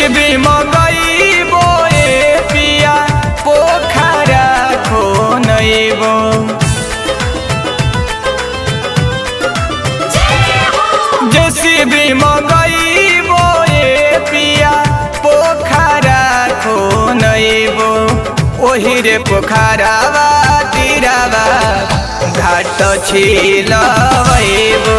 JCB मंगईबो ए पिया पोखरा खोनईबो। JCB मंगईबो ए पिया पोखरा खोनईबो। ओही रे पोखरावा तीरावा घाट छिलवईबो।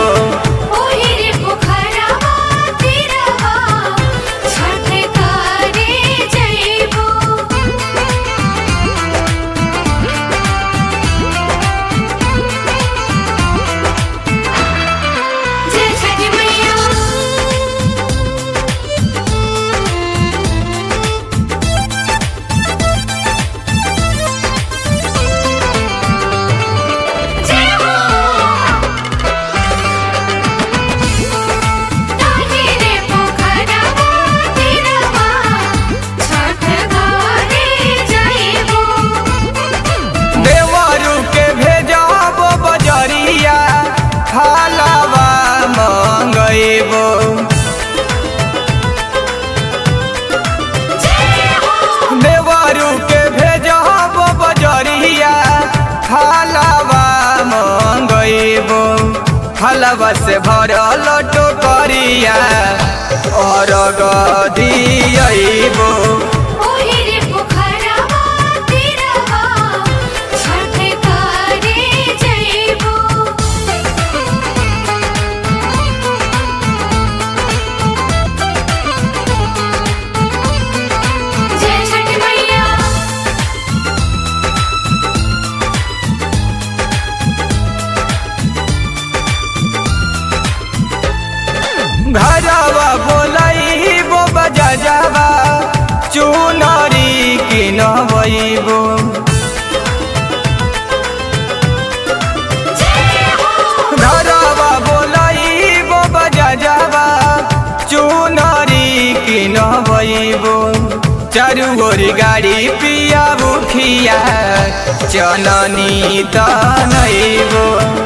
हालावा मंगईबो। देवरू के भेजब बजरिया हालावा मंगईबो। हलवा से भरल टोकरिया और गदियईबो। घरवा बोलईबो बजावा चुनरी किनवईबो। घरवा बोलईबो बजावा चुनरी किनवईबो। चारू ओर गाड़ी पिया बुखिया चननी तनईबो।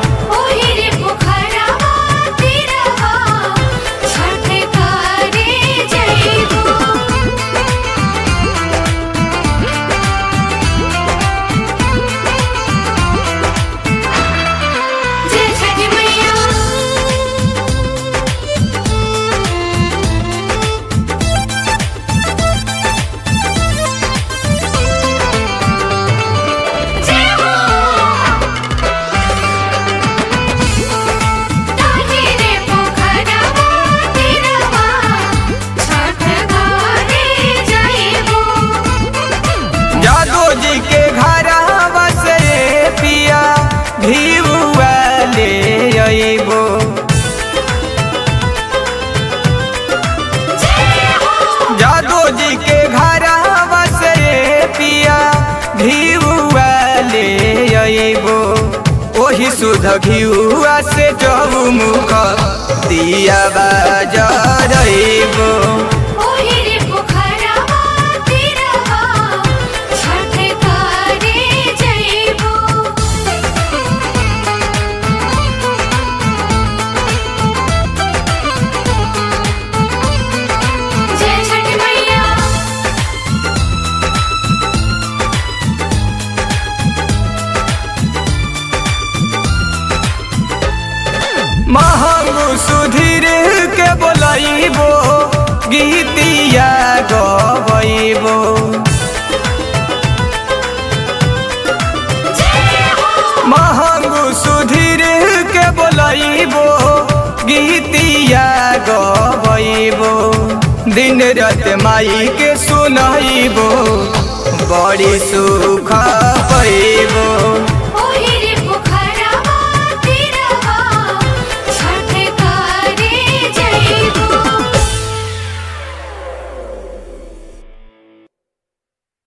जी के घरवा से पिया घिउआ ले अइबो। जादो जी के घरवा से पिया घिउआ ले अइबो। ओही सुध घिउआ से चौमुख दिया बजरइबो। महंगू सुधीर के बोलईबो गीतिया गवईबो। महंगू सुधीर के बोलईबो गीतिया गवईबो। दिन रात माई के सुनईबो बड़ी सुख